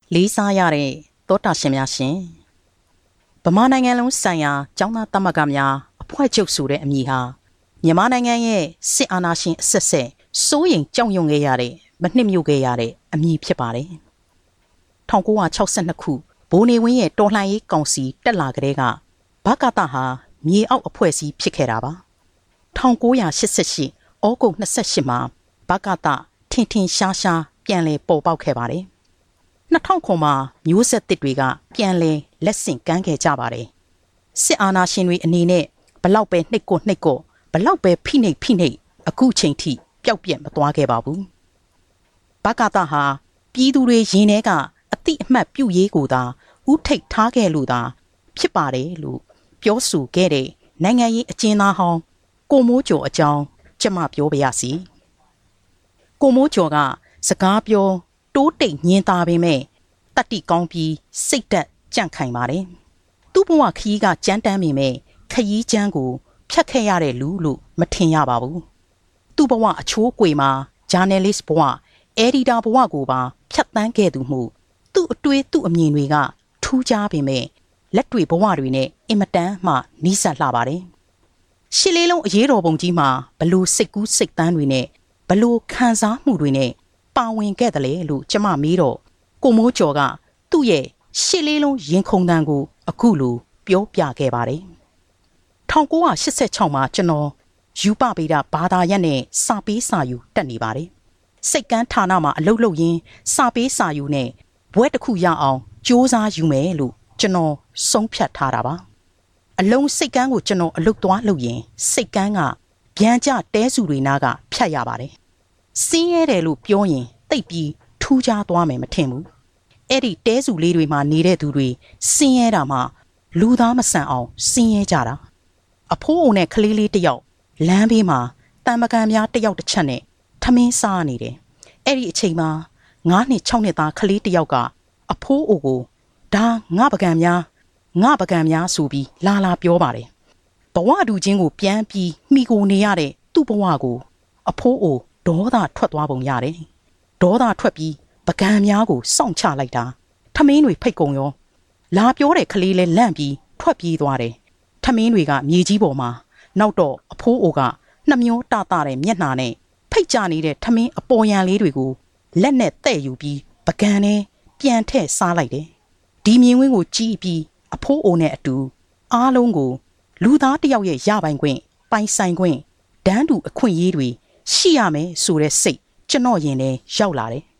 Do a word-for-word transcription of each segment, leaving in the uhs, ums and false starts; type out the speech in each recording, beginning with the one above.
လေးစားရတဲ့သောတာရှင်များရှင်ဗမာနိုင်ငံလုံးဆိုင်ရာကျောင်းသားသမဂ္ဂများအဖွဲ့ချုပ်ဆိုတဲ့အမည်ဟာမြန်မာနိုင်ငံရဲ့စစ်အာဏာရှင်အဆက်ဆက်စိုးရိမ်ကြောက်ရွံ့ခဲ့ရတဲ့မနှစ်မြို့ခဲ့ရတဲ့အမည်ဖြစ်ပါတယ်၁၉၆၂ခုဗိုလ်နေဝင်းရဲ့တော်လှန်ရေးကောင်စီတက်လာကြတဲ့ကဘကသဟာမြေအောက်အဖွဲ့အစည်းဖြစ်ခဲ့တာပါ၁၉၈၈ဩဂုတ်၂၈မှာဘကသထင်ထင်ရှားရှားပြန်လည်ပေါ်ပေါက်ခဲ့ပါတယ်၂၀၀၀မှာမျိုးဆက်သစ်တွေကပြန်လည်လက်ဆင့်ကမ်းခဲ့ကြပါတယ်စစ်အာဏာရှင်တွေအနေနဲ့ဘလောက်ပဲနှိပ်ကွနှိပ်ကွဘလောက်ပဲဖိနှိပ်ဖိနှိပ်အခုချိန်ထိပျောက်ပြက်မသွားခဲ့ပါဘူးဘကသဟာပြည်သူတွေရင်ထဲကအတိအမှတ်ပြုရေးကိုသာဥထိတ်ထားခဲ့လို့သာဖြစ်ပါတယ်လို့ပြောဆိုခဲ့တဲ့နိုင်ငံရေးအကျဉ်းသားဟောင်းကိုမိုးကျော်အကြောင်းကျမပြောပါရစေကိုမိုးကျော်ကစကားပြောတိုးတိတ်ညင်သာပေမဲ့တတိကောင်းပြီးစိတ်သက်ကြန့်ခိုင်ပါတယ်သူ့ဘဝခရီးကကြမ်းတမ်းပေမဲ့ခရီးချမ်းကိုဖြတ်ခဲ့ရတဲ့လူလို့မထင်ရပါဘူးသူ့ဘဝအချိုးကွေမှာဂျာနယ်လစ်ဘဝအက်ဒီတာဘဝကိုပါဖြတ်တန်းခဲ့သူမှုသူ့အတွေ့သူ့အမြင်တွေကထူးခြားပေမဲ့လက်တွေ့ဘဝတွေနဲ့အင်မတန်မှနီးစပ်လှပါတယ်ရှစ်လေးလုံးအရေးတော်ပုံကြီးမှာဘလို့စိတ်ကူးစိတ်တန်းတွေနဲ့ဘလို့ခံစားမှုတွေနဲ့ပါဝင်ခဲ့တယ်လေလို့ကျမမေးတော့ကိုမိုးကျော်ကသူ့ရဲ့ရှစ်လေးလုံးရင်ခုန်တန်းကိုအခုလိုပြောပြခဲ့ပါတယ်၁၉၈၆မှာကျွန်တော်ယူပပေတာဘာသာရပ်နဲ့စာပေးစာယူတက်နေပါတယ်စိတ်ကန်းဌာနမှာအလုပ်လုပ်ရင်းစာပေးစာယူနဲ့ဘွဲတစ်ခုရအောင်စ조사ယူမယ်လို့ကျွန်တော်ဆုံးဖြတ်ထားတာပါအလုံးစိတ်ကန်းကိုကျွန်တော်အလုပ်သွားလုပ်ရင်စိတ်ကန်းကဗျံကြတဲစုတွေနားကဖြတ်ရပါတယ်စင်းရဲတယ်လို့ပြောရင်တိတ်ပြီးထူးခြားသွားမယ်မထင်ဘူးအဲ့ဒီတဲစုလေးတွေမှာနေတဲ့သူတွေစင်းရဲတာမှလူသားမဆန်အောင်စင်းရဲကြတာအဖိုးအိုနဲ့ကလေးလေးတယောက်လမ်းဘေးမှာတံမကန်များတယောက်တစ်ချက်နဲ့ထမင်းစားနေတယ်အဲ့ဒီအချိန်မှာငါးနှစ်ခြောက်နှစ်သားကလေးတယောက်ကအဖိုးအိုကိုဒါငါပကံများငါပကံများဆိုပြီးလာလာပြောပါတယ်ဘဝတူချင်းကိုပြန်ပြီးမိကိုနေရတဲ့သူ့ဘဝကိုအဖိုးအိုဒေါသထွက်သွားပုံရတယ်ဒေါသထွက်ပြီးပကံများကိုစောင့်ချလိုက်တာထမင်းတွေဖိတ်ကုန်ရောလာပြောတဲ့ကလေးလဲလန့်ပြီးထွက်ပြေးသွားတယ်ထမင်းတွေကမြေကြီးပေါ်မှာနောက်တော့အဖိုးအိုကနှမျောတတတဲ့မျက်နှာနဲ့ဖိတ်ကြနေတဲ့ထမင်းအပေါ်ယံလေးတွေကိုလက်နဲ့တဲ့ယူပြီးပကံနဲ့ပြန်ထည့်စားလိုက်တယ်ဒီမြင်ကွင်းကိုကြည့်ပြီးအဖိုးအိုနဲ့အတူအားလုံးကိုလူသားတယောက်ရဲ့ရပိုင်ခွင့်ပိုင်ဆိုင်ခွင့်ဒန်းတူအခွင့်အရေးတွေရှိရမယ်ဆိုတဲ့စိတ်ကျွန်တော်ရင်ထဲရောက်လာတယ်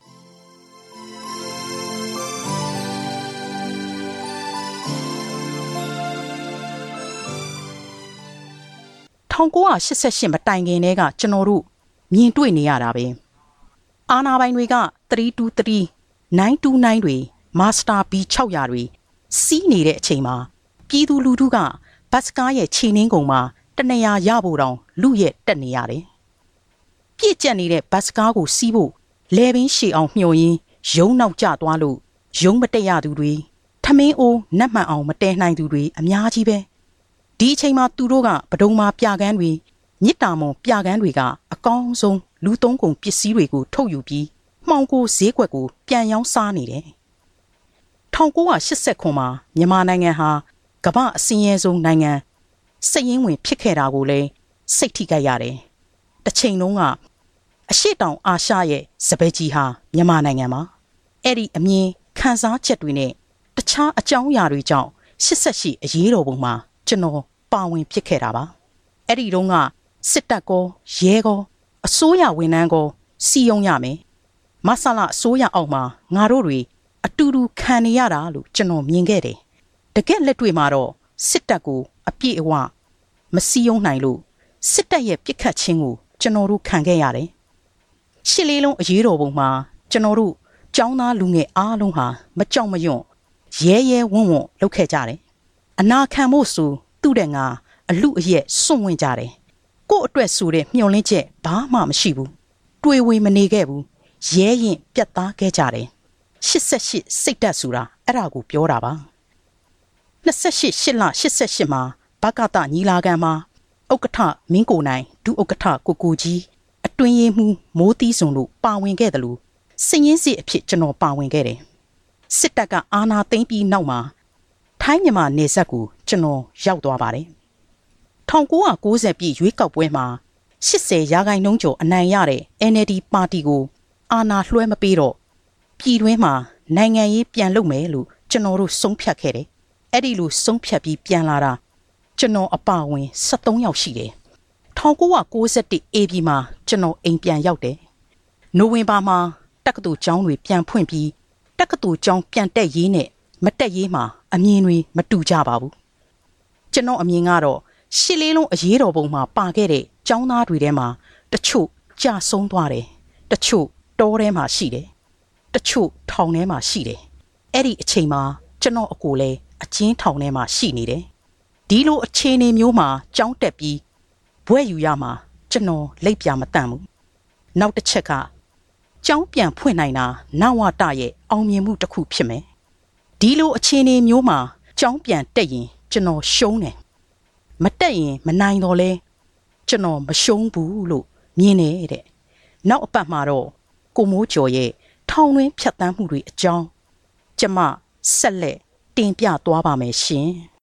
၁၉၈၈မတိုင်ခင်တည်းကကျွန်တော်တို့မြင်တွေ့နေရတာပဲအာနာပိုင်တွေက၃၂၃ ၉၂၉တွေမာစတာ ဘီ ၆၀၀တွေစီးနေတဲ့အချိန်မှာပြည်သူလူထုကဘတ်စကားရဲ့ခြေနှင်းကုံမှာတနေရာရဖို့တောင်လူရဲ့တက်နေရတယ်ပြည့်ကျက်နေတဲ့ဘတ်စကားကိုစီးဖို့လဲပင်ရှည်အောင်မျှော်ရင်းရုံနောက်ကျသွားလို့ရုံမတက်ရသူတွေထမင်းအိုးနတ်မှန်အောင်မတဲနိုင်သူတွေအများကြီးပဲဒီအချိန်မှာသူတို့ကပဒုံမာပြကန်းတွေမြစ်တာမွန်ပြကန်းတွေကအကောင်းဆုံးလူသုံးကုန်ပစ္စည်းတွေကိုထုတ်ယူပြီးမှောင်ကိုဈေးကွက်ကိုပြန်ရောင်းစားနေတယ်၁၉၈၉မှာမြန်မာနိုင်ငံဟာကမ္ဘာအစင်းရဲဆုံးနိုင်ငံစိတ်ရင်းဝင်ဖြစ်ခဲ့တာကိုလည်းစိတ်ထိခိုက်ရတယ်တစ်ချိန်လုံးကအရှေ့တောင်အာရှရဲ့စပယ်ကြီးဟာမြန်မာနိုင်ငံမှာအဲ့ဒီအမြင်ခံစားချက်တွေနဲ့တခြားအကြောင်းအရာတွေကြောင့်ရှစ်ဆက်ရှိအရေးတော်ပုံမှာကျွန်တော်ပါဝင်ဖြစ်ခဲ့တာပါအဲ့ဒီတုန်းကစစ်တပ်ကောရဲကောအစိုးရဝန်ထမ်းကောစီယုံရမယ်မဆလာအစိုးရအောက်မှာငါတို့တွေအတူတူခံနေရတာလို့ကျွန်တော်မြင်ခဲ့တယ်တကယ်လက်တွေ့မှာတော့စစ်တပ်ကိုအပြည့်အဝမစီယုံနိုင်လို့စစ်တပ်ရဲ့ပြစ်ခတ်ခြင်းကိုကျွန်တော်တို့ခံခဲ့ရတယ်ရှစ်လေးလုံးအရေးတော်ပုံမှာကျွန်တော်တို့ចောင်းသားလူငယ်အားလုံးဟာမကြောက်မရွံ့ရဲရဲဝံ့ဝံ့လုပ်ခဲ့ကြတယ်အနာခံဖို့ဆိုသူ့တဲ့ငါအလူအရက်စွန့်ဝင်ကြတယ်ကို့အတွက်ဆိုတဲ့မျှော်လင့်ချက်ဘာမှမရှိဘူးတွေးဝေမနေခဲ့ဘူးရဲရင်ပြတ်သားခဲ့ကြတယ်ရှစ်ဆက်ရှစ်စိတ်ဓာတ်ဆိုတာအဲ့ဒါကိုပြောတာပါ၂၈ရှစ်လ၈၈မှာဘကသညီလာခံမှာဥက္ကဋ္ဌမင်းကိုနိုင်ဒုဥက္ကဋ္ဌကိုကိုကြီးအတွင်းရေးမှူးမိုးသီးစုံတို့ပါဝင်ခဲ့တယ်လို့စည်ရင်းစစ်အဖြစ်ကျွန်တော်ပါဝင်ခဲ့တယ်စစ်တပ်ကအာဏာသိမ်းပြီးနောက်မှာထိုင်းမြန်မာနယ်စပ်ကိုကျွန်တော်ရောက်သွားပါတယ်။၁၉၉၀ပြည့်ရွေးကောက်ပွဲမှာ၈၀ရာခိုင်နှုန်းကျော်အနိုင်ရတဲ့ N L D ပါတီကိုအာဏာလွှဲမပေးတော့ပြည်တွင်းမှာနိုင်ငံရေးပြန်လုပ်မယ်လို့ကျွန်တော်တို့ဆုံးဖြတ်ခဲ့တယ်။အဲ့ဒီလိုဆုံးဖြတ်ပြီးပြန်လာတာကျွန်တော်အပါဝင်၁၃ယောက်ရှိတယ်။၁၉၉၁အေပြည်မှာကျွန်တော်အိမ်ပြန်ရောက်တယ်။နိုဝင်ဘာမှာတက္ကသိုလ်ကျောင်းတွေပြန်ဖွင့်ပြီးတက္ကသိုလ်ကျောင်းပြန်တက်ရေးနဲ့မတက်ရေးမှာအမြင်တွေမတူကြပါဘူး။ကျွန်တော်အမြင်ကတော့ရှစ်လေးလုံးအရေးတော်ပုံမှာပါခဲ့တဲ့ကျောင်းသားတွေထဲမှာတချို့ကြာဆုံးသွားတယ်။တချို့တောထဲမှာရှိတယ်။တချို့ထောင်ထဲမှာရှိတယ်။အဲ့ဒီအချိန်မှာကျွန်တော်အကိုလည်းအကျဉ်းထောင်ထဲမှာရှိနေတယ်။ဒီလိုအခြေအနေမျိုးမှာကျောင်းတက်ပြီးဘွဲ့ယူရမှာကျွန်တော်လိပ်ပြမတန့်ဘူး။နောက်တစ်ချက်ကကျောင်းပြန်ဖွင့်နိုင်တာနဝတရဲ့အောင်မြင်မှုတစ်ခုဖြစ်မယ်။ဒီလိုအခြေအနေမျိုးမှာကျောင်းပြန်တက်ရင်ကျွန်တော်ရှုံးတယ်။မတက်ရင်မနိုင်တော့လဲကျွန်တော်မရှုံးဘူးလို့မြင်နေတဲ့။နောက်အပတ်မှာတော့ကိုမိုးကျော်ရဲ့ထောင်တွင်းဖြတ်တန်းမှုတွေအကြောင်းကျမဆက်လက်တင်ပြသွားပါမယ်ရှင်။